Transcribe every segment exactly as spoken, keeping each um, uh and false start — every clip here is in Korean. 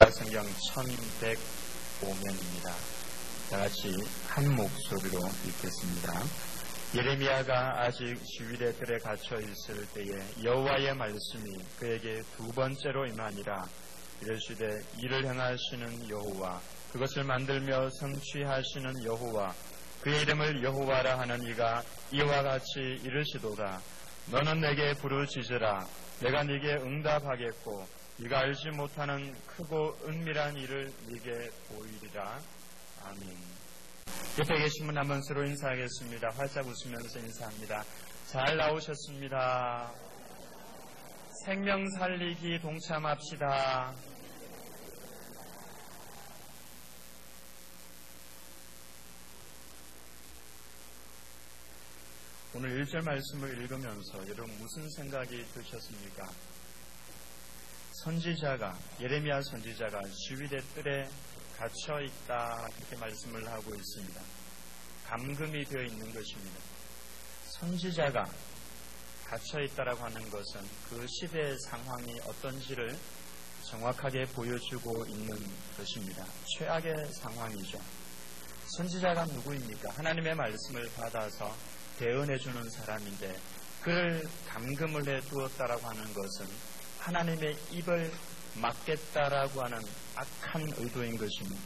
구약 성경 천백오 면입니다. 다 같이 한 목소리로 읽겠습니다. 예레미야가 아직 시위대 뜰에 갇혀 있을 때에 여호와의 말씀이 그에게 두 번째로 임하니라. 이르시되 이를 행하시는 여호와, 그것을 만들며 성취하시는 여호와, 그의 이름을 여호와라 하는 이가 이와 같이 이르시도다. 너는 내게 부르짖으라. 내가 네게 응답하겠고 네가 알지 못하는 크고 은밀한 일을 네게 보이리라. 아멘. 옆에 계신 분 한번 서로 인사하겠습니다. 활짝 웃으면서 인사합니다. 잘 나오셨습니다. 생명 살리기 동참합시다. 오늘 일 절 말씀을 읽으면서 여러분 무슨 생각이 드셨습니까? 선지자가, 예레미야 선지자가 시위대 뜰에 갇혀 있다, 그렇게 말씀을 하고 있습니다. 감금이 되어 있는 것입니다. 선지자가 갇혀 있다라고 하는 것은 그 시대의 상황이 어떤지를 정확하게 보여주고 있는 것입니다. 최악의 상황이죠. 선지자가 누구입니까? 하나님의 말씀을 받아서 대언해주는 사람인데 그를 감금을 해두었다라고 하는 것은 하나님의 입을 막겠다라고 하는 악한 의도인 것입니다.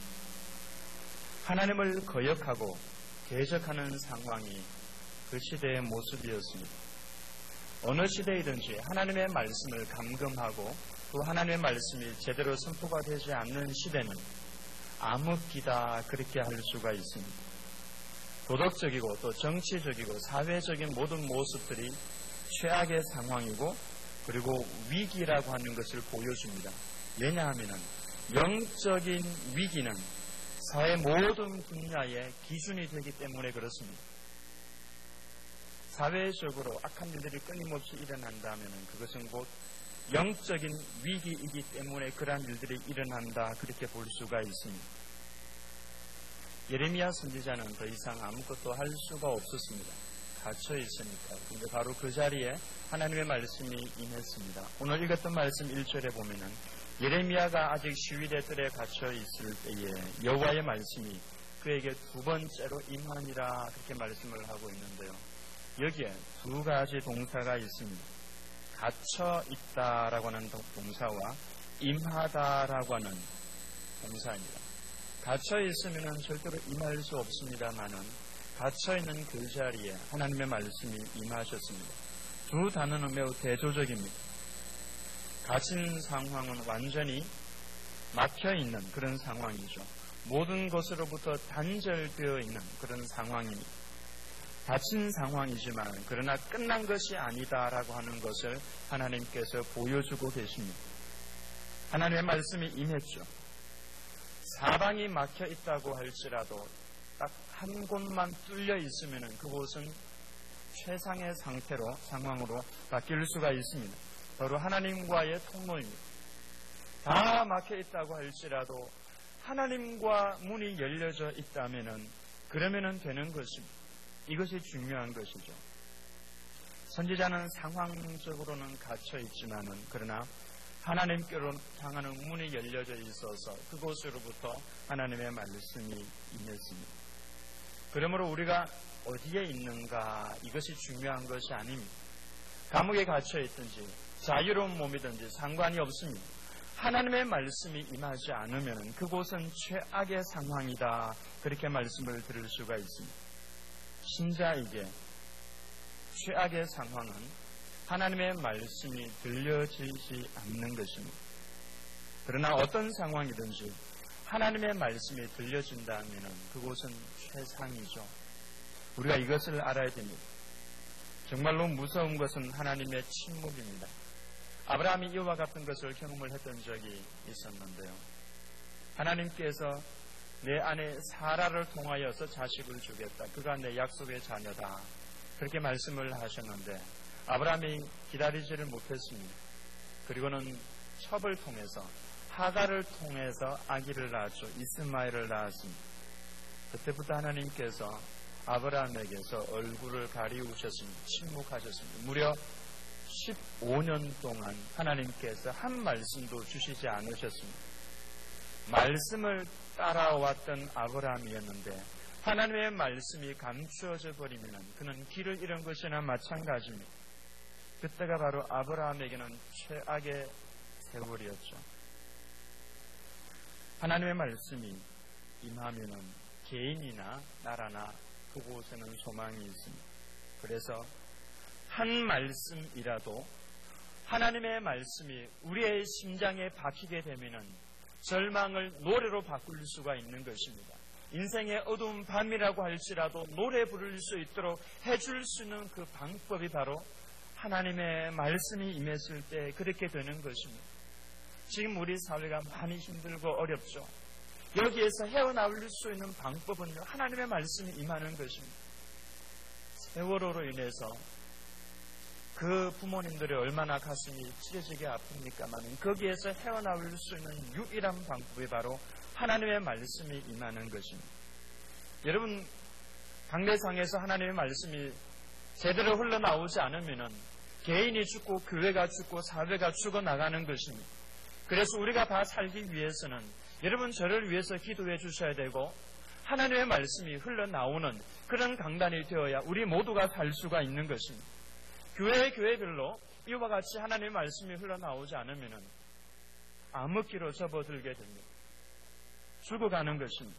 하나님을 거역하고 대적하는 상황이 그 시대의 모습이었습니다. 어느 시대이든지 하나님의 말씀을 감금하고 또 하나님의 말씀이 제대로 선포가 되지 않는 시대는 암흑기다, 그렇게 할 수가 있습니다. 도덕적이고 또 정치적이고 사회적인 모든 모습들이 최악의 상황이고 그리고 위기라고 하는 것을 보여줍니다. 왜냐하면 영적인 위기는 사회 모든 분야의 기준이 되기 때문에 그렇습니다. 사회적으로 악한 일들이 끊임없이 일어난다면 그것은 곧 영적인 위기이기 때문에 그러한 일들이 일어난다, 그렇게 볼 수가 있습니다. 예레미야 선지자는 더 이상 아무것도 할 수가 없었습니다. 갇혀 있으니까. 근데 바로 그 자리에 하나님의 말씀이 임했습니다. 오늘 읽었던 말씀 일 절에 보면은 예레미야가 아직 시위대 뜰에 갇혀 있을 때에 여호와의 말씀이 그에게 두 번째로 임하니라, 그렇게 말씀을 하고 있는데요. 여기에 두 가지 동사가 있습니다. 갇혀 있다라고 하는 동사와 임하다라고 하는 동사입니다. 갇혀 있으면 절대로 임할 수 없습니다만은 갇혀 있는 그 자리에 하나님의 말씀이 임하셨습니다. 두 단어는 매우 대조적입니다. 갇힌 상황은 완전히 막혀 있는 그런 상황이죠. 모든 것으로부터 단절되어 있는 그런 상황입니다. 닫힌 상황이지만 그러나 끝난 것이 아니다라고 하는 것을 하나님께서 보여주고 계십니다. 하나님의 말씀이 임했죠. 사방이 막혀 있다고 할지라도 딱 한 곳만 뚫려 있으면 그곳은 최상의 상태로, 상황으로 바뀔 수가 있습니다. 바로 하나님과의 통로입니다. 다 막혀 있다고 할지라도 하나님과 문이 열려져 있다면 그러면 되는 것입니다. 이것이 중요한 것이죠. 선지자는 상황적으로는 갇혀 있지만은 그러나 하나님께로 향하는 문이 열려져 있어서 그곳으로부터 하나님의 말씀이 임했습니다. 그러므로 우리가 어디에 있는가, 이것이 중요한 것이 아닙니다. 감옥에 갇혀 있든지 자유로운 몸이든지 상관이 없습니다. 하나님의 말씀이 임하지 않으면 그곳은 최악의 상황이다, 그렇게 말씀을 들을 수가 있습니다. 신자에게 최악의 상황은 하나님의 말씀이 들려지지 않는 것입니다. 그러나 어떤 상황이든지 하나님의 말씀이 들려진다면 그곳은 최상이죠. 우리가 이것을 알아야 됩니다. 정말로 무서운 것은 하나님의 침묵입니다. 아브라함이 이와 같은 것을 경험을 했던 적이 있었는데요. 하나님께서 내 아내 사라를 통하여서 자식을 주겠다. 그가 내 약속의 자녀다. 그렇게 말씀을 하셨는데 아브라함이 기다리지를 못했습니다. 그리고는 첩을 통해서, 하가를 통해서 아기를 낳았죠. 이스마엘을 낳았습니다. 그때부터 하나님께서 아브라함에게서 얼굴을 가리우셨습니다. 침묵하셨습니다. 무려 십오 년 동안 하나님께서 한 말씀도 주시지 않으셨습니다. 말씀을 따라왔던 아브라함이었는데 하나님의 말씀이 감추어져 버리면 그는 길을 잃은 것이나 마찬가지입니다. 그때가 바로 아브라함에게는 최악의 세월이었죠. 하나님의 말씀이 임하면은 개인이나 나라나 그곳에는 소망이 있습니다. 그래서 한 말씀이라도 하나님의 말씀이 우리의 심장에 박히게 되면은 절망을 노래로 바꿀 수가 있는 것입니다. 인생의 어두운 밤이라고 할지라도 노래 부를 수 있도록 해줄 수 있는 그 방법이 바로 하나님의 말씀이 임했을 때 그렇게 되는 것입니다. 지금 우리 사회가 많이 힘들고 어렵죠. 여기에서 헤어나올 수 있는 방법은요, 하나님의 말씀이 임하는 것입니다. 세월호로 인해서 그 부모님들이 얼마나 가슴이 찢어지게 아픕니까만 거기에서 헤어나올 수 있는 유일한 방법이 바로 하나님의 말씀이 임하는 것입니다. 여러분, 강대상에서 하나님의 말씀이 제대로 흘러나오지 않으면 개인이 죽고 교회가 죽고 사회가 죽어나가는 것입니다. 그래서 우리가 다 살기 위해서는 여러분 저를 위해서 기도해 주셔야 되고 하나님의 말씀이 흘러나오는 그런 강단이 되어야 우리 모두가 살 수가 있는 것입니다. 교회 교회별로 이와 같이 하나님의 말씀이 흘러나오지 않으면 암흑기로 접어들게 됩니다. 죽어가는 것입니다.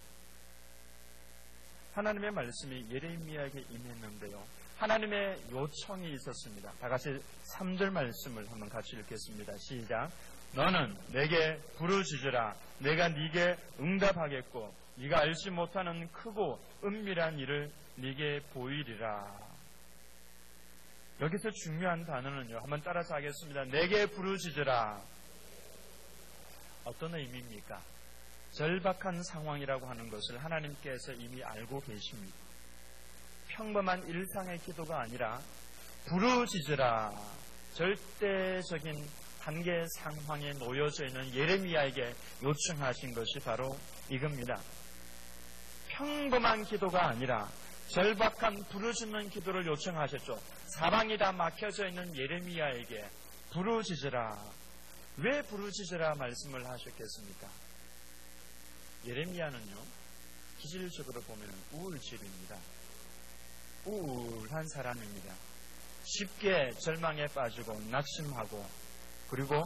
하나님의 말씀이 예레미야에게 임했는데요. 하나님의 요청이 있었습니다. 다 같이 삼 절 말씀을 한번 같이 읽겠습니다. 시작. 너는 내게 부르짖으라. 내가 네게 응답하겠고 네가 알지 못하는 크고 은밀한 일을 네게 보이리라. 여기서 중요한 단어는요. 한번 따라서 하겠습니다. 내게 부르짖으라. 어떤 의미입니까? 절박한 상황이라고 하는 것을 하나님께서 이미 알고 계십니다. 평범한 일상의 기도가 아니라 부르짖으라. 절대적인 단계 상황에 놓여져 있는 예레미야에게 요청하신 것이 바로 이겁니다. 평범한 기도가 아니라 절박한 부르짖는 기도를 요청하셨죠. 사방이 다 막혀져 있는 예레미야에게 부르짖으라. 왜 부르짖으라 말씀을 하셨겠습니까? 예레미야는요, 기질적으로 보면 우울질입니다. 우울한 사람입니다. 쉽게 절망에 빠지고 낙심하고 그리고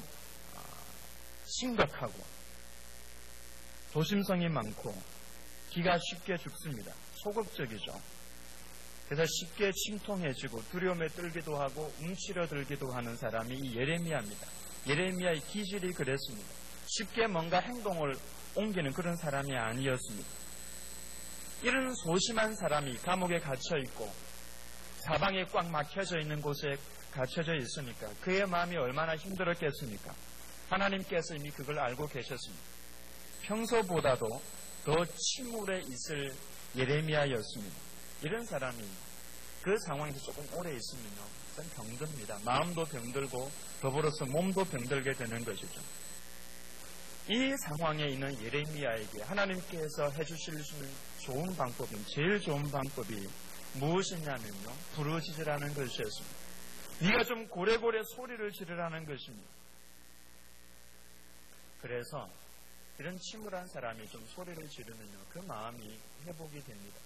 심각하고 조심성이 많고 기가 쉽게 죽습니다. 소극적이죠. 그래서 쉽게 침통해지고 두려움에 떨기도 하고 움츠러들기도 하는 사람이 이 예레미야입니다. 예레미야의 기질이 그랬습니다. 쉽게 뭔가 행동을 옮기는 그런 사람이 아니었습니다. 이런 소심한 사람이 감옥에 갇혀있고 사방에 꽉 막혀져 있는 곳에 갇혀져 있으니까 그의 마음이 얼마나 힘들었겠습니까? 하나님께서 이미 그걸 알고 계셨습니다. 평소보다도 더 침울해 있을 예레미야였습니다. 이런 사람이 그 상황에서 조금 오래 있으면요, 전 병듭니다. 마음도 병들고 더불어서 몸도 병들게 되는 것이죠. 이 상황에 있는 예레미야에게 하나님께서 해주실 수 있는 좋은 방법은, 제일 좋은 방법이 무엇이냐면요, 부르짖으라는 것이었습니다. 네가 좀 고래고래 소리를 지르라는 것입니다. 그래서 이런 침울한 사람이 좀 소리를 지르면요, 그 마음이 회복이 됩니다.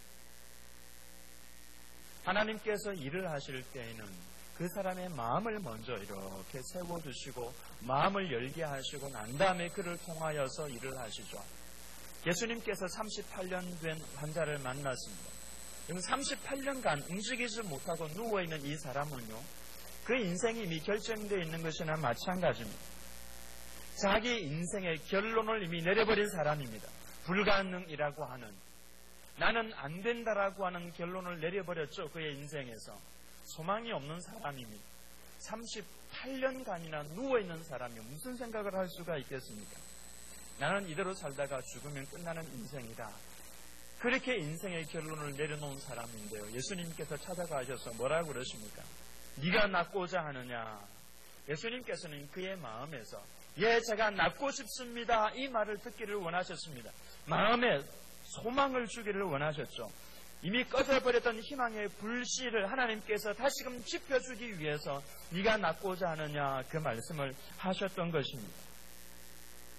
하나님께서 일을 하실 때에는 그 사람의 마음을 먼저 이렇게 세워주시고 마음을 열게 하시고 난 다음에 그를 통하여서 일을 하시죠. 예수님께서 삼십팔 년 된 환자를 만났습니다. 삼십팔 년간 움직이지 못하고 누워있는 이 사람은요, 그 인생이 이미 결정되어 있는 것이나 마찬가지입니다. 자기 인생의 결론을 이미 내려버린 사람입니다. 불가능이라고 하는, 나는 안 된다라고 하는 결론을 내려버렸죠. 그의 인생에서. 소망이 없는 사람입니다. 삼십팔 년간이나 누워있는 사람이 무슨 생각을 할 수가 있겠습니까? 나는 이대로 살다가 죽으면 끝나는 인생이다. 그렇게 인생의 결론을 내려놓은 사람인데요, 예수님께서 찾아가셔서 뭐라고 그러십니까? 네가 낫고자 하느냐? 예수님께서는 그의 마음에서 예, 제가 낫고 싶습니다, 이 말을 듣기를 원하셨습니다. 마음에 소망을 주기를 원하셨죠. 이미 꺼져버렸던 희망의 불씨를 하나님께서 다시금 지펴주기 위해서 네가 낫고자 하느냐, 그 말씀을 하셨던 것입니다.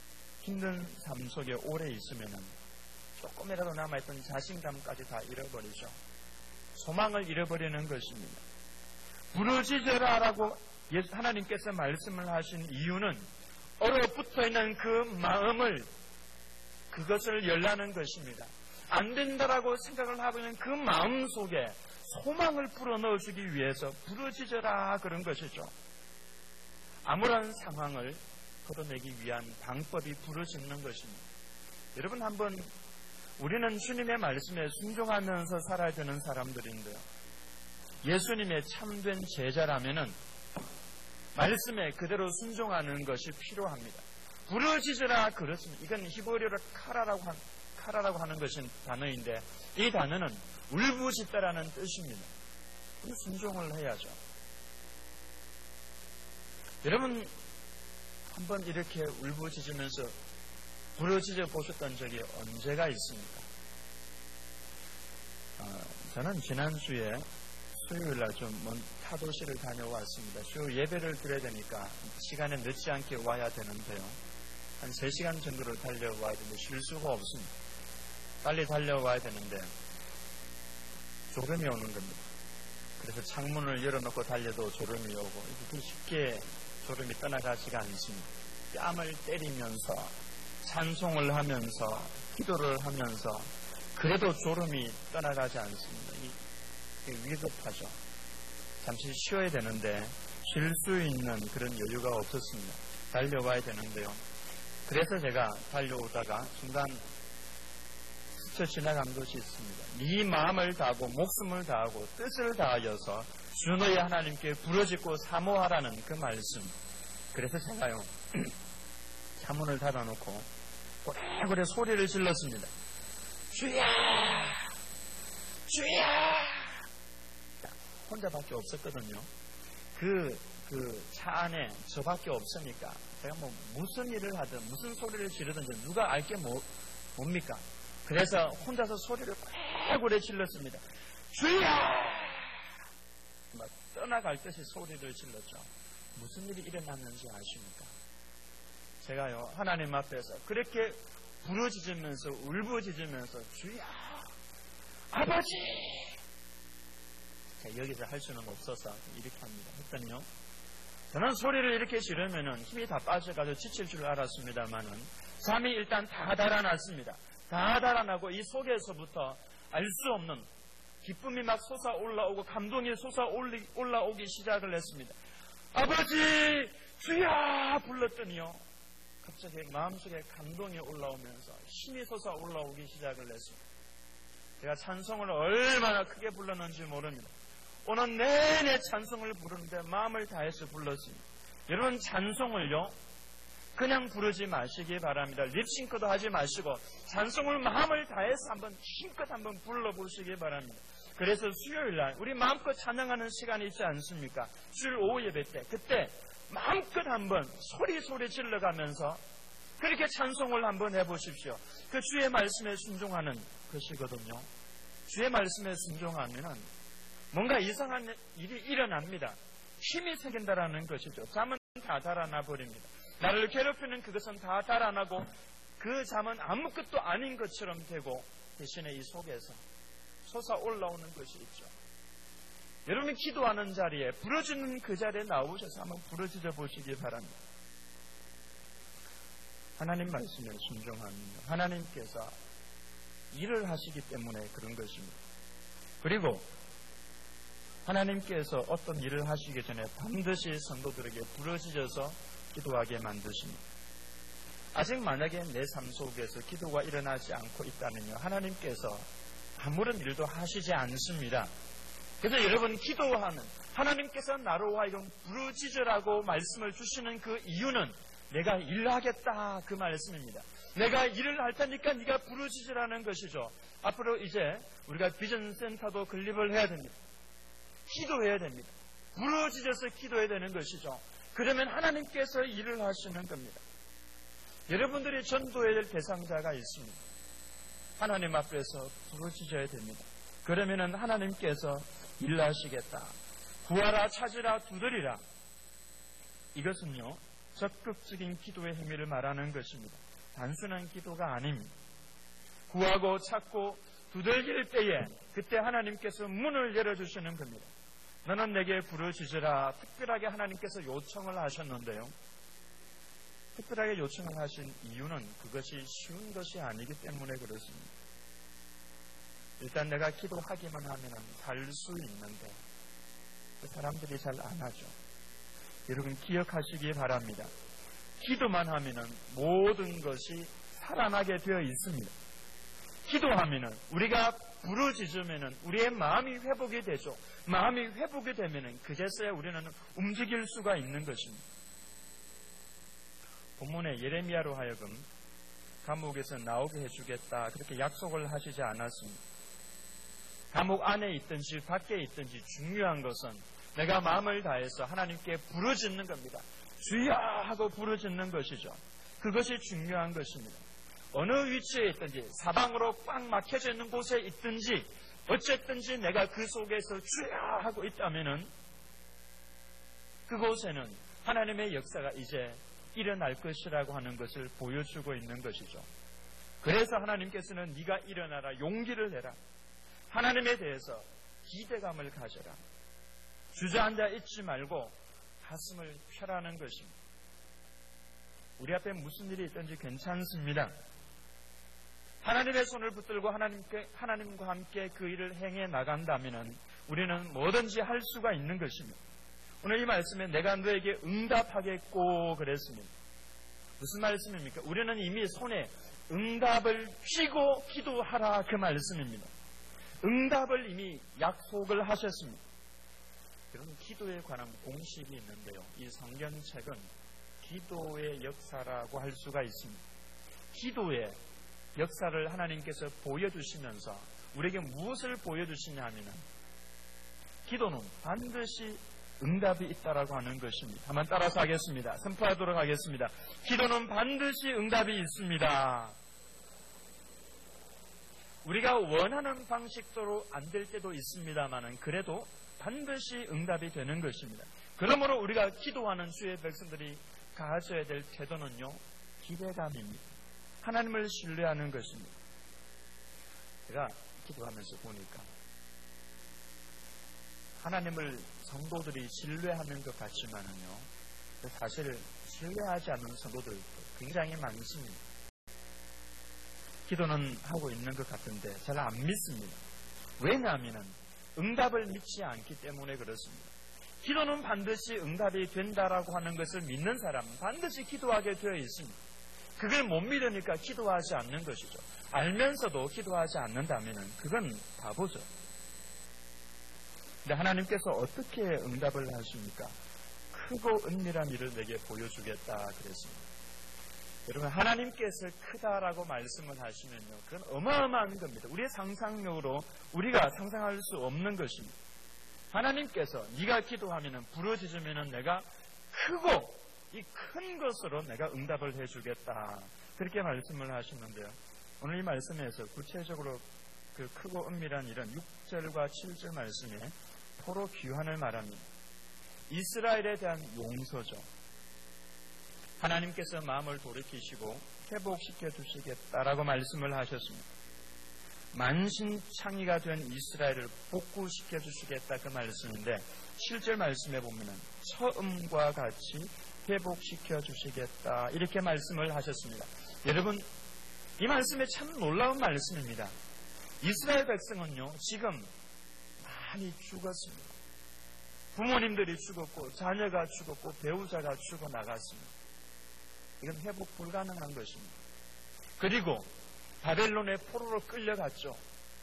힘든 삶 속에 오래 있으면은 조금이라도 남아있던 자신감까지 다 잃어버리죠. 소망을 잃어버리는 것입니다. 부르짖어라라고 하나님께서 말씀을 하신 이유는 얼어붙어 있는 그 마음을, 그것을 열라는 것입니다. 안 된다라고 생각을 하고 있는 그 마음 속에 소망을 불어넣어주기 위해서 부르짖어라 그런 것이죠. 아무런 상황을 걷어내기 위한 방법이 부르짖는 것입니다. 여러분, 한번 우리는 주님의 말씀에 순종하면서 살아야 되는 사람들인데요, 예수님의 참된 제자라면은 말씀에 그대로 순종하는 것이 필요합니다. 부르짖으라 그렇습니다. 이건 히브리어로 카라라고, 한, 카라라고 하는 것인 단어인데, 이 단어는 울부짖다라는 뜻입니다. 순종을 해야죠. 여러분, 한번 이렇게 울부짖으면서 부르짖어 보셨던 적이 언제가 있습니까? 어, 저는 지난주에 수요일날 좀 먼 타도시를 다녀왔습니다. 수요 예배를 드려야 되니까 시간에 늦지 않게 와야 되는데요, 한 세 시간 정도를 달려와야 되는데 쉴 수가 없습니다. 빨리 달려와야 되는데 졸음이 오는 겁니다. 그래서 창문을 열어놓고 달려도 졸음이 오고, 이렇게 쉽게 졸음이 떠나가지가 않습니다. 뺨을 때리면서 찬송을 하면서 기도를 하면서 그래도 졸음이 떠나가지 않습니다. 이게 위급하죠. 잠시 쉬어야 되는데 쉴 수 있는 그런 여유가 없었습니다. 달려와야 되는데요, 그래서 제가 달려오다가 중간 스쳐 지나간 것이 있습니다. 네 마음을 다하고 목숨을 다하고 뜻을 다하여서 주 너의 하나님께 부르짖고 사모하라는 그 말씀. 그래서 제가요 창문을 닫아놓고 고래고래 소리를 질렀습니다. 주야! 주야! 혼자밖에 없었거든요. 그, 그 차 안에 저밖에 없으니까 제가 뭐 무슨 일을 하든 무슨 소리를 지르든지 누가 알게 뭐, 뭡니까? 그래서 혼자서 소리를 고래고래 질렀습니다. 주야! 막 떠나갈 듯이 소리를 질렀죠. 무슨 일이 일어났는지 아십니까? 제가요 하나님 앞에서 그렇게 부르짖으면서 울부짖으면서 주야! 아버지! 여기서 할 수는 없어서 이렇게 합니다. 했더니요, 저는 소리를 이렇게 지르면은 힘이 다 빠져가지고 지칠 줄 알았습니다만은 잠이 일단 다 달아났습니다. 다 달아나고 이 속에서부터 알 수 없는 기쁨이 막 솟아올라오고 감동이 솟아올라오기 시작을 했습니다. 아버지! 주야! 불렀더니요, 갑자기 마음속에 감동이 올라오면서 힘이 솟아올라오기 시작을 했습니다. 제가 찬송을 얼마나 크게 불렀는지 모릅니다. 오늘 내내 찬송을 부르는데 마음을 다해서 불렀습니다. 여러분, 찬송을요 그냥 부르지 마시기 바랍니다. 립싱크도 하지 마시고 찬송을 마음을 다해서 한번 힘껏 한번 불러보시기 바랍니다. 그래서 수요일날 우리 마음껏 찬양하는 시간이 있지 않습니까? 주일 오후 예배 때, 그때 마음껏 한번 소리 소리 질러가면서 그렇게 찬송을 한번 해보십시오. 그 주의 말씀에 순종하는 것이거든요. 주의 말씀에 순종하면은 뭔가 이상한 일이 일어납니다. 힘이 생긴다라는 것이죠. 잠은 다 달아나 버립니다. 나를 괴롭히는 그것은 다 달아나고 그 잠은 아무것도 아닌 것처럼 되고, 대신에 이 속에서 솟아올라오는 것이 있죠. 여러분이 기도하는 자리에, 부르짖는 그 자리에 나오셔서 한번 부르짖어 보시기 바랍니다. 하나님 말씀에 순종하면요, 하나님께서 일을 하시기 때문에 그런 것입니다. 그리고 하나님께서 어떤 일을 하시기 전에 반드시 성도들에게 부르짖어서 기도하게 만드십니다. 아직 만약에 내 삶 속에서 기도가 일어나지 않고 있다면요, 하나님께서 아무런 일도 하시지 않습니다. 그래서 여러분, 기도하는 하나님께서 나로 하여금 부르짖으라고 말씀을 주시는 그 이유는 내가 일하겠다 그 말씀입니다. 내가 일을 할 테니까 네가 부르짖으라는 것이죠. 앞으로 이제 우리가 비전센터도 건립을 해야 됩니다. 기도해야 됩니다. 부르짖어서 기도해야 되는 것이죠. 그러면 하나님께서 일을 하시는 겁니다. 여러분들이 전도해야 될 대상자가 있습니다. 하나님 앞에서 부르짖어야 됩니다. 그러면 하나님께서 일하시겠다. 구하라, 찾으라, 두드리라. 이것은요 적극적인 기도의 행위를 말하는 것입니다. 단순한 기도가 아닙니다. 구하고 찾고 두들길 때에 그때 하나님께서 문을 열어주시는 겁니다. 너는 내게 부르짖으라. 특별하게 하나님께서 요청을 하셨는데요. 특별하게 요청을 하신 이유는 그것이 쉬운 것이 아니기 때문에 그렇습니다. 일단 내가 기도하기만 하면 살 수 있는데 그 사람들이 잘 안 하죠. 여러분 기억하시기 바랍니다. 기도만 하면 모든 것이 살아나게 되어 있습니다. 기도하면 우리가 부르짖으면 우리의 마음이 회복이 되죠. 마음이 회복이 되면 그제서야 우리는 움직일 수가 있는 것입니다. 본문에 예레미야로 하여금 감옥에서 나오게 해주겠다 그렇게 약속을 하시지 않았습니다. 감옥 안에 있든지 밖에 있든지 중요한 것은 내가 마음을 다해서 하나님께 부르짖는 겁니다. 주여 하고 부르짖는 것이죠. 그것이 중요한 것입니다. 어느 위치에 있든지 사방으로 꽉 막혀져 있는 곳에 있든지 어쨌든지 내가 그 속에서 주여 하고 있다면은 그곳에는 하나님의 역사가 이제 일어날 것이라고 하는 것을 보여주고 있는 것이죠. 그래서 하나님께서는 네가 일어나라, 용기를 내라. 하나님에 대해서 기대감을 가져라. 주저앉아 있지 말고 가슴을 펴라는 것입니다. 우리 앞에 무슨 일이 있든지 괜찮습니다. 하나님의 손을 붙들고 하나님께, 하나님과 함께 그 일을 행해 나간다면 우리는 뭐든지 할 수가 있는 것입니다. 오늘 이 말씀에 내가 너에게 응답하겠고 그랬습니다. 무슨 말씀입니까? 우리는 이미 손에 응답을 쥐고 기도하라 그 말씀입니다. 응답을 이미 약속을 하셨습니다. 여러분 기도에 관한 공식이 있는데요. 이 성경책은 기도의 역사라고 할 수가 있습니다. 기도의 역사를 하나님께서 보여주시면서 우리에게 무엇을 보여주시냐 하면 기도는 반드시 응답이 있다라고 하는 것입니다. 한번 따라서 하겠습니다. 선포하도록 하겠습니다. 기도는 반드시 응답이 있습니다. 우리가 원하는 방식대로 안 될 때도 있습니다만 그래도 반드시 응답이 되는 것입니다. 그러므로 우리가 기도하는 주의 백성들이 가져야 될 태도는요, 기대감입니다. 하나님을 신뢰하는 것입니다. 제가 기도하면서 보니까 하나님을 성도들이 신뢰하는 것 같지만은요, 사실 신뢰하지 않는 성도들도 굉장히 많습니다. 기도는 하고 있는 것 같은데 잘 안 믿습니다. 왜냐하면 응답을 믿지 않기 때문에 그렇습니다. 기도는 반드시 응답이 된다라고 하는 것을 믿는 사람은 반드시 기도하게 되어 있습니다. 그걸 못 믿으니까 기도하지 않는 것이죠. 알면서도 기도하지 않는다면 그건 바보죠. 근데 하나님께서 어떻게 응답을 하십니까? 크고 은밀한 일을 내게 보여주겠다 그랬습니다. 여러분 하나님께서 크다라고 말씀을 하시면요, 그건 어마어마한 겁니다. 우리의 상상력으로 우리가 상상할 수 없는 것입니다. 하나님께서 네가 기도하면 부르짖으면 내가 크고 이 큰 것으로 내가 응답을 해주겠다 그렇게 말씀을 하시는데요. 오늘 이 말씀에서 구체적으로 그 크고 은밀한 일은 육 절과 칠 절 말씀에 포로 귀환을 말합니다. 이스라엘에 대한 용서죠. 하나님께서 마음을 돌이키시고 회복시켜 주시겠다라고 말씀을 하셨습니다. 만신창이가 된 이스라엘을 복구시켜 주시겠다 그 말씀인데 칠 절 말씀에 보면은 처음과 같이 회복시켜 주시겠다 이렇게 말씀을 하셨습니다. 여러분 이 말씀에 참 놀라운 말씀입니다. 이스라엘 백성은요 지금 많이 죽었습니다. 부모님들이 죽었고 자녀가 죽었고 배우자가 죽어나갔습니다. 이건 회복 불가능한 것입니다. 그리고 바벨론의 포로로 끌려갔죠.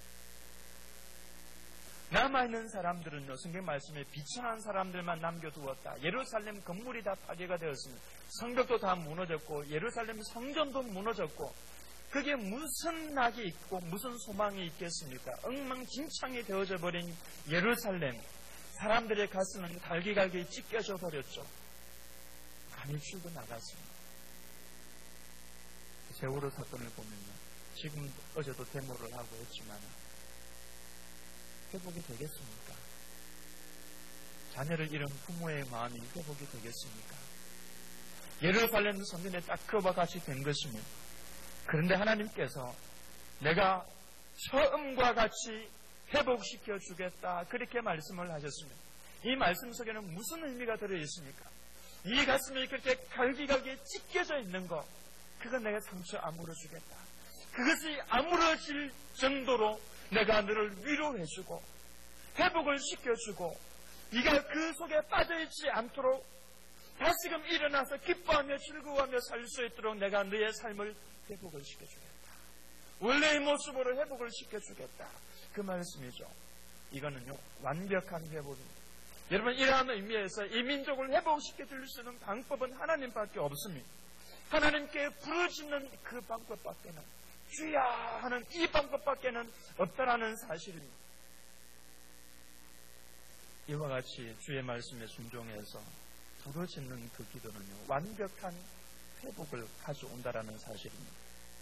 남아있는 사람들은요, 성경 말씀에 비천한 사람들만 남겨두었다. 예루살렘 건물이 다 파괴가 되었습니다. 성벽도 다 무너졌고 예루살렘 성전도 무너졌고 그게 무슨 낙이 있고 무슨 소망이 있겠습니까? 엉망진창이 되어져 버린 예루살렘, 사람들의 가슴은 갈기갈기 찢겨져 버렸죠. 많이 죽어나갔습니다. 세월호 사건을 보면요, 지금 어제도 데모를 하고 했지만 회복이 되겠습니까? 자녀를 잃은 부모의 마음이 회복이 되겠습니까? 예루살렘 성전에 딱 그와 같이 된 것입니다. 그런데 하나님께서 내가 처음과 같이 회복시켜 주겠다, 그렇게 말씀을 하셨습니다. 이 말씀 속에는 무슨 의미가 들어있습니까? 이 가슴이 그렇게 갈기갈기 찢겨져 있는 것, 그건 내가 상처 아물어 주겠다. 그것이 아물어질 정도로 내가 너를 위로해주고 회복을 시켜주고 네가 그 속에 빠져있지 않도록 다시금 일어나서 기뻐하며 즐거워하며 살 수 있도록 내가 너의 삶을 회복을 시켜주겠다. 원래의 모습으로 회복을 시켜주겠다. 그 말씀이죠. 이거는요, 완벽한 회복입니다. 여러분, 이러한 의미에서 이 민족을 회복시켜줄 수 있는 방법은 하나님밖에 없습니다. 하나님께 부르짖는 그 방법밖에는, 주야 하는 이 방법밖에는 없다라는 사실입니다. 이와 같이 주의 말씀에 순종해서 부르짖는 그 기도는요, 완벽한 회복을 가져온다라는 사실입니다.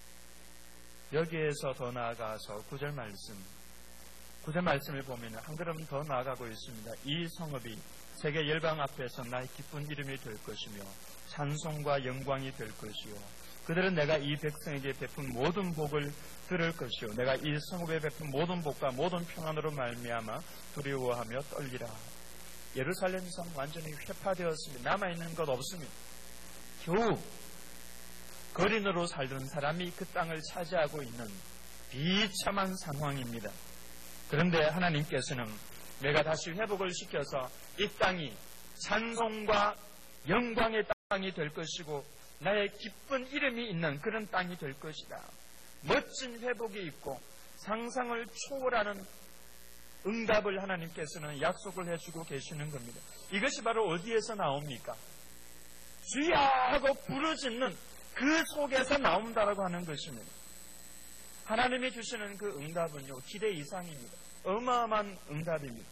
여기에서 더 나아가서 구 절 말씀, 구 절 말씀을 보면 한 걸음 더 나아가고 있습니다. 이 성읍이 세계 열방 앞에서 나의 기쁜 이름이 될 것이며 찬송과 영광이 될 것이요, 그들은 내가 이 백성에게 베푼 모든 복을 들을 것이요, 내가 이 성읍에 베푼 모든 복과 모든 평안으로 말미암아 두려워하며 떨리라. 예루살렘 성 완전히 회파되었습니다. 남아있는 것 없습니다. 겨우 거린으로 살던 사람이 그 땅을 차지하고 있는 비참한 상황입니다. 그런데 하나님께서는 내가 다시 회복을 시켜서 이 땅이 찬송과 영광의 땅이 될 것이고 나의 기쁜 이름이 있는 그런 땅이 될 것이다. 멋진 회복이 있고 상상을 초월하는 응답을 하나님께서는 약속을 해주고 계시는 겁니다. 이것이 바로 어디에서 나옵니까? 주야 하고 부르짖는 그 속에서 나온다라고 하는 것입니다. 하나님이 주시는 그 응답은요, 기대 이상입니다. 어마어마한 응답입니다.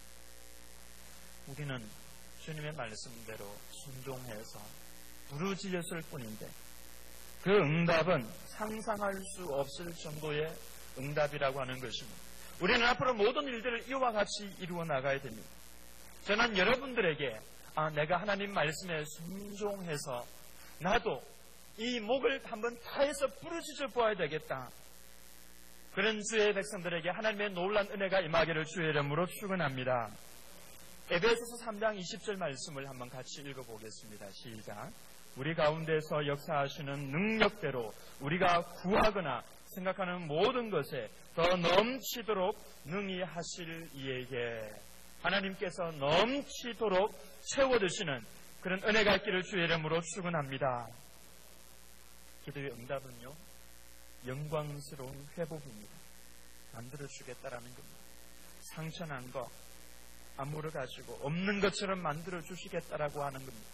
우리는 주님의 말씀대로 순종해서 부르짖었을 뿐인데 그 응답은 상상할 수 없을 정도의 응답이라고 하는 것입니다. 우리는 앞으로 모든 일들을 이와 같이 이루어 나가야 됩니다. 저는 여러분들에게 아, 내가 하나님 말씀에 순종해서 나도 이 목을 한번 다해서 부르짖어 보아야 되겠다, 그런 주의 백성들에게 하나님의 놀라운 은혜가 임하기를 주의 이름으로 축원합니다. 에베소서 삼 장 이십 절 말씀을 한번 같이 읽어보겠습니다. 시작. 우리 가운데서 역사하시는 능력대로 우리가 구하거나 생각하는 모든 것에 더 넘치도록 능히 하실 이에게, 하나님께서 넘치도록 채워드시는 그런 은혜가 있기를 주의 이름으로 축원합니다. 기도의 응답은요, 영광스러운 회복입니다. 만들어주겠다라는 겁니다. 상처난 거 아물어가지고 없는 것처럼 만들어주시겠다라고 하는 겁니다.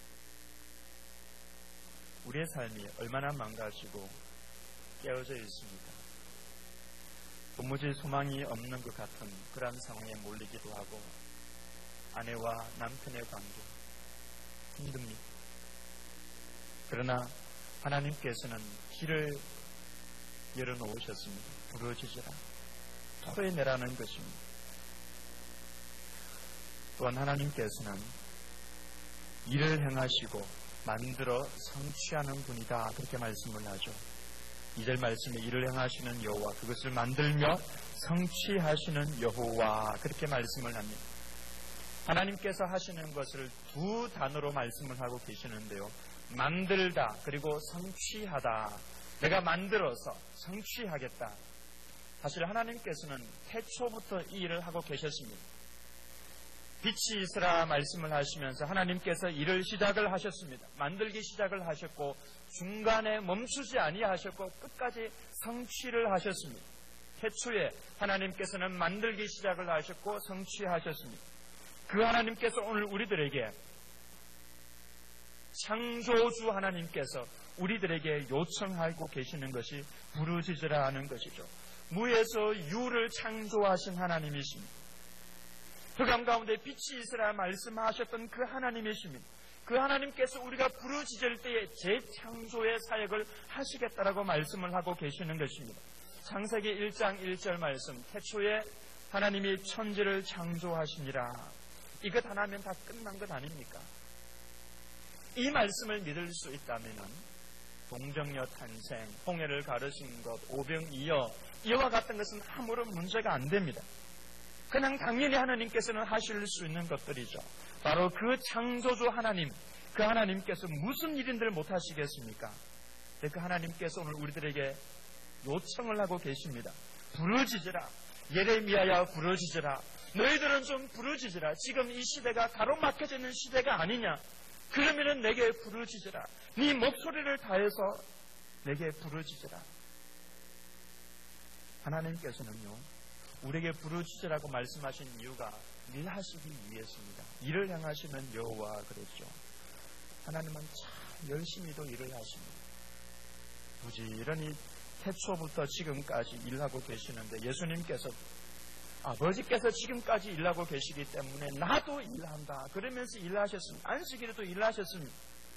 우리의 삶이 얼마나 망가지고 깨어져 있습니까? 도무지 소망이 없는 것 같은 그러한 상황에 몰리기도 하고 아내와 남편의 관계 힘듭니다. 그러나 하나님께서는 길을 열어놓으셨습니다. 부르짖으라, 토해내라는 것입니다. 또한 하나님께서는 일을 행하시고 만들어 성취하는 분이다, 그렇게 말씀을 하죠. 이 절 말씀에 일을 행하시는 여호와, 그것을 만들며 성취하시는 여호와, 그렇게 말씀을 합니다. 하나님께서 하시는 것을 두 단어로 말씀을 하고 계시는데요, 만들다 그리고 성취하다. 내가 만들어서 성취하겠다. 사실 하나님께서는 태초부터 이 일을 하고 계셨습니다. 빛이 있으라 말씀을 하시면서 하나님께서 일을 시작을 하셨습니다. 만들기 시작을 하셨고 중간에 멈추지 아니하셨고 끝까지 성취를 하셨습니다. 태초에 하나님께서는 만들기 시작을 하셨고 성취하셨습니다. 그 하나님께서 오늘 우리들에게, 창조주 하나님께서 우리들에게 요청하고 계시는 것이 부르짖으라 하는 것이죠. 무에서 유를 창조하신 하나님이십니다. 흑암 가운데 빛이 있으라 말씀하셨던 그 하나님이십니다. 그 하나님께서 우리가 부르짖을 때에 재창조의 사역을 하시겠다라고 말씀을 하고 계시는 것입니다. 창세기 일 장 일 절 말씀, 태초에 하나님이 천지를 창조하시니라. 이것 하나면 다 끝난 것 아닙니까? 이 말씀을 믿을 수 있다면 동정녀 탄생, 홍해를 가르신 것, 오병이어 이와 같은 것은 아무런 문제가 안 됩니다. 그냥 당연히 하나님께서는 하실 수 있는 것들이죠. 바로 그 창조주 하나님, 그 하나님께서 무슨 일인들 못하시겠습니까? 그 하나님께서 오늘 우리들에게 요청을 하고 계십니다. 부르짖으라. 예레미야야 부르짖으라. 너희들은 좀 부르짖으라. 지금 이 시대가 가로막혀져 있는 시대가 아니냐. 그러면은 내게 부르짖으라. 네 목소리를 다해서 내게 부르짖으라. 하나님께서는요, 우리에게 부르짖으라고 말씀하신 이유가 일하시기 위해서입니다. 일을 향하시는 여호와 그랬죠. 하나님은 참 열심히도 일을 하십니다. 부지런히 태초부터 지금까지 일하고 계시는데 예수님께서 아버지께서 지금까지 일하고 계시기 때문에 나도 일한다 그러면서 일하셨습니다. 안식일에도 일하셨습니다.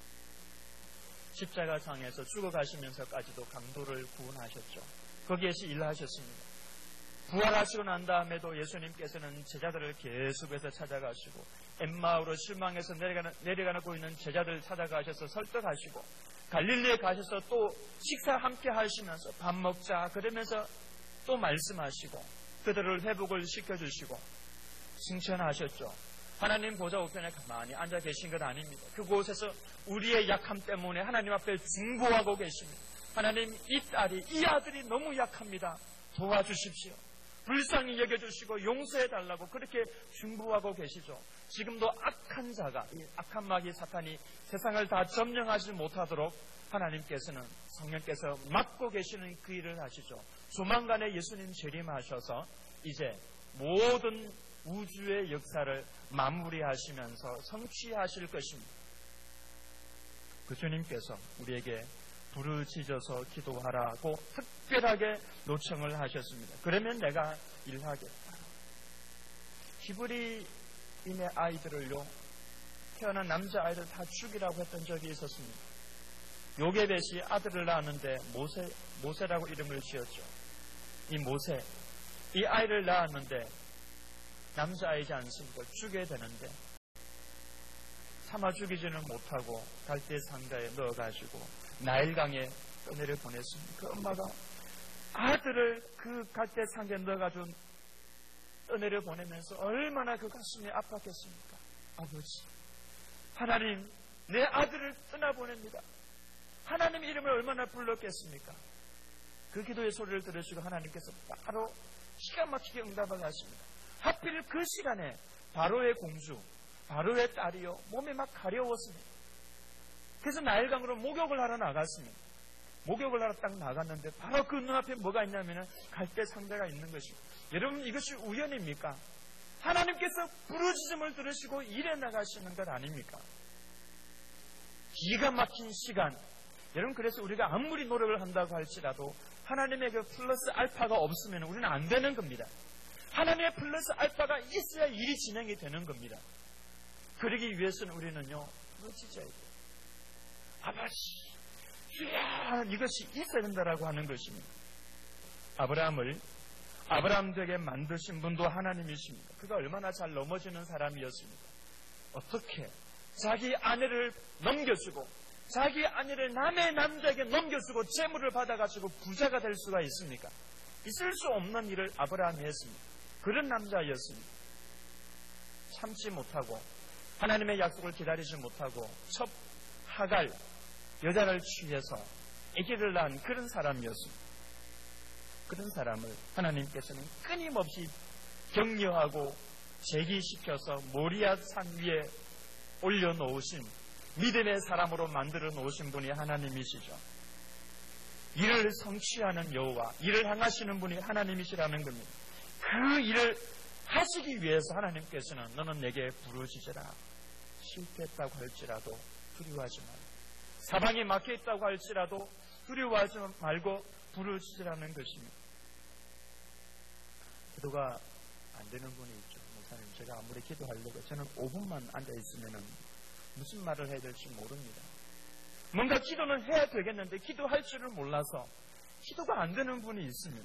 십자가상에서 죽어가시면서까지도 강도를 구원하셨죠. 거기에서 일하셨습니다. 부활하시고 난 다음에도 예수님께서는 제자들을 계속해서 찾아가시고 엠마오로 실망해서 내려가는, 내려가고 있는 제자들을 찾아가셔서 설득하시고 갈릴리에 가셔서 또 식사 함께 하시면서 밥 먹자 그러면서 또 말씀하시고 그들을 회복을 시켜주시고 승천하셨죠. 하나님 보좌 우편에 가만히 앉아 계신 것 아닙니다. 그곳에서 우리의 약함 때문에 하나님 앞에 중보하고 계십니다. 하나님, 이 딸이, 이 아들이 너무 약합니다. 도와주십시오. 불쌍히 여겨주시고 용서해달라고 그렇게 중보하고 계시죠. 지금도 악한 자가, 이 악한 마귀 사탄이 세상을 다 점령하지 못하도록 하나님께서는 성령께서 막고 계시는 그 일을 하시죠. 조만간에 예수님 재림하셔서 이제 모든 우주의 역사를 마무리하시면서 성취하실 것입니다. 그 주님께서 우리에게 부르짖어서 기도하라고 특별하게 요청을 하셨습니다. 그러면 내가 일하겠다. 히브리인의 아이들을요, 태어난 남자아이들 다 죽이라고 했던 적이 있었습니다. 요게벳이 아들을 낳았는데 모세, 모세라고 이름을 지었죠. 이 모세, 이 아이를 낳았는데 남자아이지 않습니까? 죽여야 되는데 참아 죽이지는 못하고 갈대 상자에 넣어가지고 나일강에 떠내려 보냈습니다. 그 엄마가 아들을 그 갈대 상자에 넣어가지고 떠내려 보내면서 얼마나 그 가슴이 아팠겠습니까? 아버지, 하나님, 내 아들을 떠나보냅니다. 하나님 이름을 얼마나 불렀겠습니까? 그 기도의 소리를 들으시고 하나님께서 바로 기가 막히게 응답을 하십니다. 하필 그 시간에 바로의 공주, 바로의 딸이요, 몸이 막 가려웠습니다. 그래서 나일강으로 목욕을 하러 나갔습니다. 목욕을 하러 딱 나갔는데 바로 그 눈앞에 뭐가 있냐면 갈대 상자가 있는 것입니다. 여러분, 이것이 우연입니까? 하나님께서 부르짖음을 들으시고 일해 나가시는 것 아닙니까? 기가 막힌 시간. 여러분, 그래서 우리가 아무리 노력을 한다고 할지라도 하나님의 플러스 알파가 없으면 우리는 안 되는 겁니다. 하나님의 플러스 알파가 있어야 일이 진행이 되는 겁니다. 그러기 위해서는 우리는요, 부르짖어야 돼요. 아버지, 이야, 이것이 있어야 된다라고 하는 것입니다. 아브라함을 아브라함 되게 만드신 분도 하나님이십니다. 그가 얼마나 잘 넘어지는 사람이었습니까? 어떻게 자기 아내를 넘겨주고 자기 아내를 남의 남자에게 넘겨주고 재물을 받아가지고 부자가 될 수가 있습니까? 있을 수 없는 일을 아브라함이 했습니다. 그런 남자였습니다. 참지 못하고 하나님의 약속을 기다리지 못하고 첩 하갈 여자를 취해서 아기를 낳은 그런 사람이었습니다. 그런 사람을 하나님께서는 끊임없이 격려하고 제기시켜서 모리아 산 위에 올려놓으신 믿음의 사람으로 만들어 놓으신 분이 하나님이시죠. 일을 성취하는 여호와, 일을 향하시는 분이 하나님이시라는 겁니다. 그 일을 하시기 위해서 하나님께서는 너는 내게 부르짖으라. 실패했다고 할지라도 두려워하지 말고, 사방이 막혀있다고 할지라도 두려워하지 말고 부르짖으라는 것입니다. 기도가 안 되는 분이 있죠. 목사님, 제가 아무리 기도하려고 저는 오 분만 앉아있으면 무슨 말을 해야 될지 모릅니다. 뭔가 기도는 해야 되겠는데 기도할 줄을 몰라서 기도가 안 되는 분이 있으면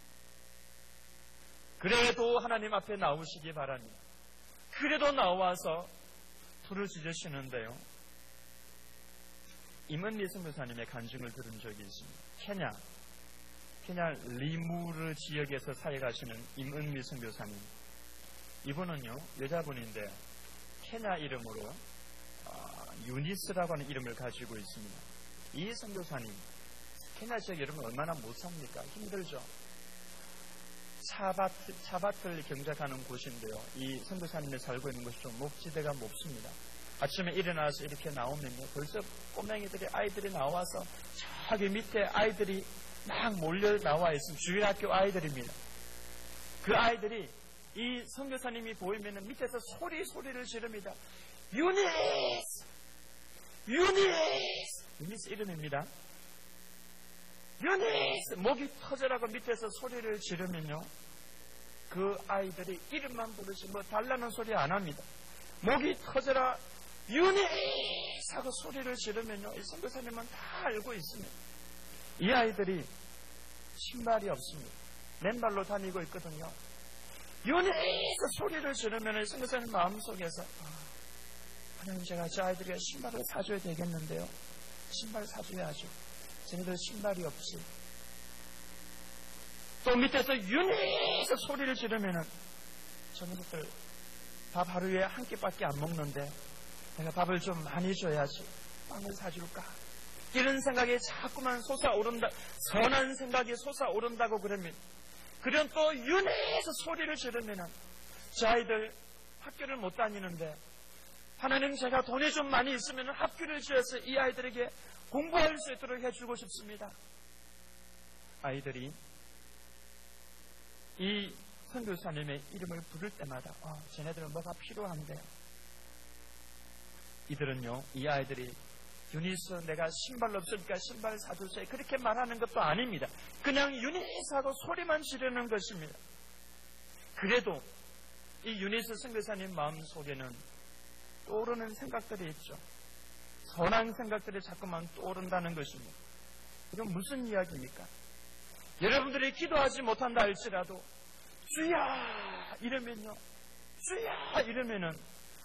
그래도 하나님 앞에 나오시기 바랍니다. 그래도 나와서 부르짖으시는데요, 임은미 선교사님의 간증을 들은 적이 있습니다. 케냐, 케냐 리무르 지역에서 사역하시는 임은미 선교사님. 이분은요, 여자분인데 케냐 이름으로 어, 유니스라고 하는 이름을 가지고 있습니다. 이 선교사님, 케냐 지역 여러분 얼마나 못 삽니까? 힘들죠. 차바트, 차바트를 경작하는 곳인데요. 이 선교사님이 살고 있는 곳이 좀 목지대가 높습니다. 아침에 일어나서 이렇게 나오면요, 벌써 꼬맹이들이, 아이들이 나와서 저기 밑에 아이들이 막 몰려 나와 있으면 주일학교 아이들입니다. 그 아이들이 이 선교사님이 보이면 밑에서 소리 소리를 지릅니다. 유니스! 유니스! 유니스 이름입니다. 유니스! 목이 터져라고 밑에서 소리를 지르면요, 그 아이들이 이름만 부르지 뭐 달라는 소리 안 합니다. 목이 터져라 유니스! 하고 소리를 지르면요, 이 선교사님은 다 알고 있습니다. 이 아이들이 신발이 없습니다. 맨발로 다니고 있거든요. 유니스! 소리를 지르면 이 선교사님 마음속에서 아, 하나님, 제가 저 아이들에게 신발을 사줘야 되겠는데요. 신발 사줘야죠. 쟤네들 신발이 없지. 또 밑에서 유니스! 소리를 지르면은 저놈들 밥 하루에 한 끼밖에 안 먹는데 내가 밥을 좀 많이 줘야지. 빵을 사줄까? 이런 생각이 자꾸만 솟아오른다. 선한 생각이 솟아오른다고 그러면, 그런 또 유니스! 소리를 지르면은 저 아이들 학교를 못 다니는데 하나님, 제가 돈이 좀 많이 있으면 학교를 지어서 이 아이들에게 공부할 수 있도록 해주고 싶습니다. 아이들이 이 선교사님의 이름을 부를 때마다 어, 쟤네들은 뭐가 필요한데, 이들은요, 이 아이들이 유니스, 내가 신발 없으니까 신발 사주세요, 그렇게 말하는 것도 아닙니다. 그냥 유니스 하고 소리만 지르는 것입니다. 그래도 이 유니스 선교사님 마음속에는 떠오르는 생각들이 있죠. 선한 생각들이 자꾸만 떠오른다는 것입니다. 이건 무슨 이야기입니까? 여러분들이 기도하지 못한다 할지라도 주야 이러면요, 주야 이러면은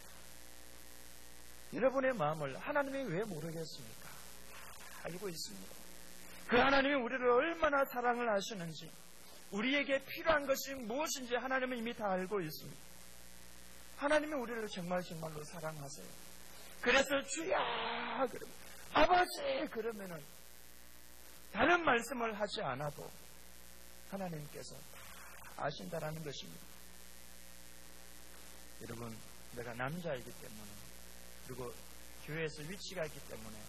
여러분의 마음을 하나님이 왜 모르겠습니까? 알고 있습니다. 그 하나님이 우리를 얼마나 사랑을 하시는지, 우리에게 필요한 것이 무엇인지 하나님은 이미 다 알고 있습니다. 하나님이 우리를 정말 정말로 사랑하세요. 그래서 주야 그러면, 아버지 그러면은 다른 말씀을 하지 않아도 하나님께서 다 아신다라는 것입니다. 여러분, 내가 남자이기 때문에, 그리고 교회에서 위치가 있기 때문에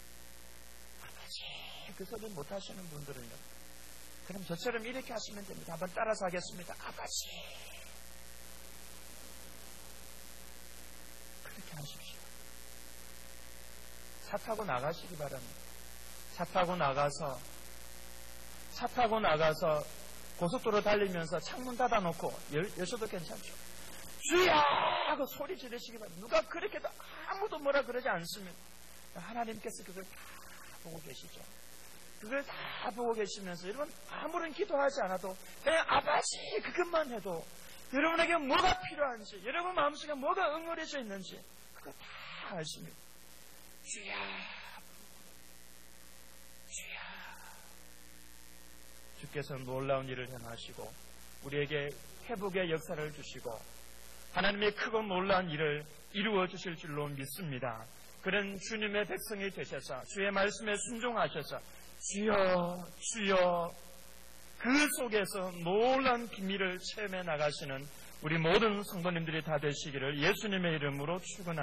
아버지 그 소리 못 하시는 분들은요, 그럼 저처럼 이렇게 하시면 됩니다. 한번 따라서 하겠습니다. 아버지, 그렇게 하십시오. 차 타고 나가시기 바랍니다. 차 타고 나가서 차 타고 나가서 고속도로 달리면서 창문 닫아놓고 열, 여셔도 괜찮죠. 주야! 하고 소리 지르시기 바랍니다. 누가 그렇게 도 아무도 뭐라 그러지 않습니다. 하나님께서 그걸 다 보고 계시죠. 그걸 다 보고 계시면서 여러분 아무런 기도하지 않아도 그냥 아버지 그것만 해도 여러분에게 뭐가 필요한지, 여러분 마음속에 뭐가 응어려져 있는지 그거 다 아십니다. 주야, 주야. 주께서 놀라운 일을 행하시고 우리에게 회복의 역사를 주시고 하나님의 크고 놀라운 일을 이루어 주실 줄로 믿습니다. 그런 주님의 백성이 되셔서 주의 말씀에 순종하셔서 주여 주여 그 속에서 놀라운 비밀을 체험해 나가시는 우리 모든 성도님들이 다 되시기를 예수님의 이름으로 축원합니다.